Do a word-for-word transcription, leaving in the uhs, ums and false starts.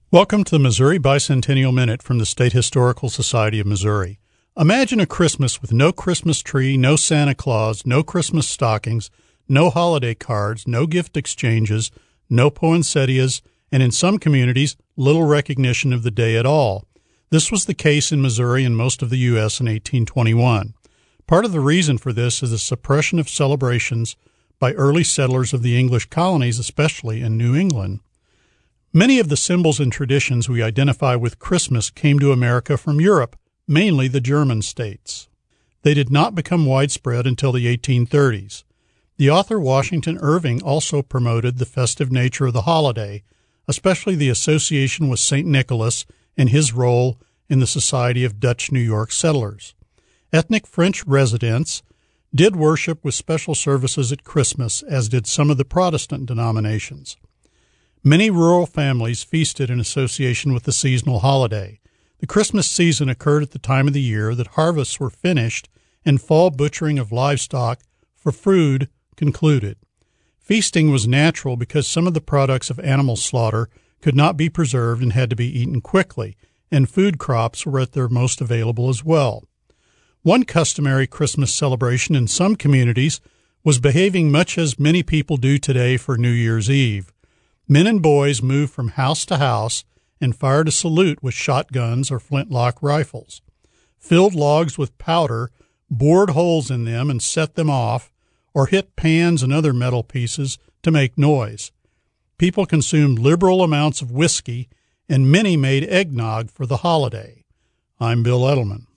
Welcome to the Missouri Bicentennial Minute from the State Historical Society of Missouri. Imagine a Christmas with no Christmas tree, no Santa Claus, no Christmas stockings, no holiday cards, no gift exchanges, no poinsettias, and in some communities, little recognition of the day at all. This was the case in Missouri and most of the U S in eighteen twenty-one. Part of the reason for this is the suppression of celebrations by early settlers of the English colonies, especially in New England. Many of the symbols and traditions we identify with Christmas came to America from Europe, mainly the German states. They did not become widespread until the eighteen thirties. The author Washington Irving also promoted the festive nature of the holiday, especially the association with Saint Nicholas and his role in the society of Dutch New York settlers. Ethnic French residents did worship with special services at Christmas, as did some of the Protestant denominations. Many rural families feasted in association with the seasonal holiday. The Christmas season occurred at the time of the year that harvests were finished and fall butchering of livestock for food concluded. Feasting was natural because some of the products of animal slaughter could not be preserved and had to be eaten quickly, and food crops were at their most available as well. One customary Christmas celebration in some communities was behaving much as many people do today for New Year's Eve. Men and boys moved from house to house and fired a salute with shotguns or flintlock rifles, filled logs with powder, bored holes in them and set them off, or hit pans and other metal pieces to make noise. People consumed liberal amounts of whiskey, and many made eggnog for the holiday. I'm Bill Edelman.